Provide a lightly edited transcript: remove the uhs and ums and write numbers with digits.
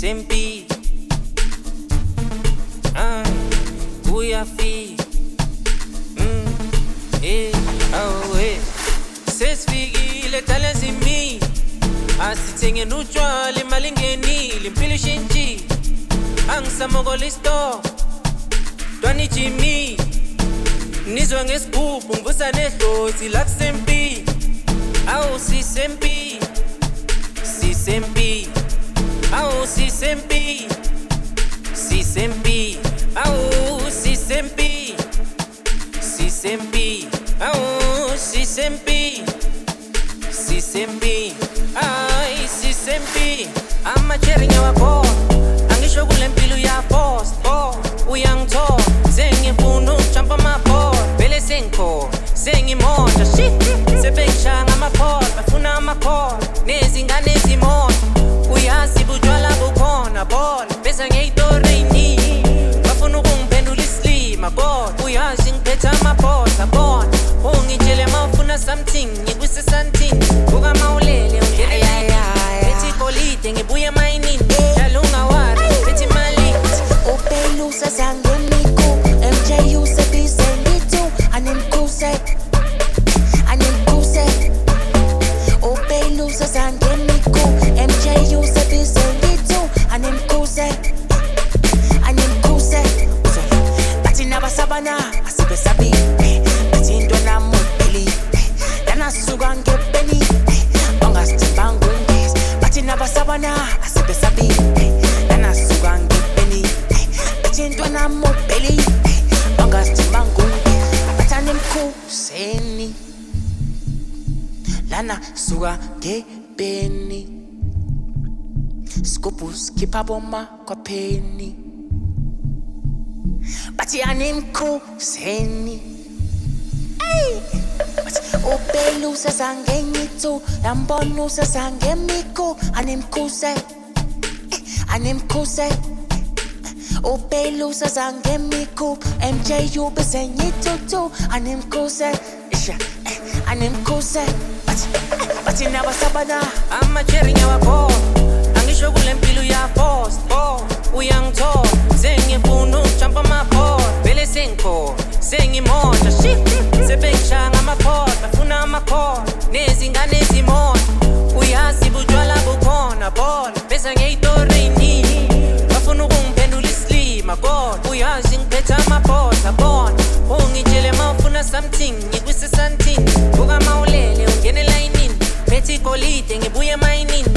sisempi uyafika sesifikile dala zimi asithenge nutshwala imali ingenile impilo ishintshile angisamokola isitoro Dwani Jimmy nizwa ngesigubhu ngivusa nedlozi la kusempi awu sisempi awu sisempi awu sisempi awu sisempi ay sisempi amacheri ngiyawabona angisho kule mpilo uyapost uyangithola sengifuna ukujumpa amabhola vele sengimoja sebengishaya amaphola bafuna amakhola nezingane ezimoja uyazi butshwala bukhona bola bese ngeyitorini bafuna ukungiphendula islima kodwa uyazi ngiphethe amaphosa bona ungitshele mawufuna something ngikusesantini buka mawulele ungene bethi golide ngibuye emayinini njalo ungawari bethi mali ubelusa zangemiko MJ usebisengitu anemkuse ubelusa zangemiko MJ usebisengitu anemkuse bathi nabasabana asibesabi bathi intwana mupili lanasuka ngepeni bangasithembangungezi bathi nabasabana asibesabi lanasuka ngepeni bathi intwana mupili bangasithembangungezi abathane mkhuseni lana suka ngepeni Scoop skipper bomba kwa peni Bachi animkuseni ubelusa zangengitu lambonusa zangemiko animkuse ubelusa zangemiko MJ ubesenyitutu animkuse bachi nabasabana amacheri ngiyawabona angisho kule mpilo uyapost uyangithola sengifuna ukujumpa amabhola vele sengimoja sebengishaya amaphola bafuna amakhola nezingane ezimoja uyazi butshwala bukhona bola bese ngeyitorini bafuna ukungiphendula islima kodwa uyazi ngiphethe amaphosa bona ungitshele mawufuna something ngikusesantini buka mawulele ungene elayinini bethi golide ngibuye emayinini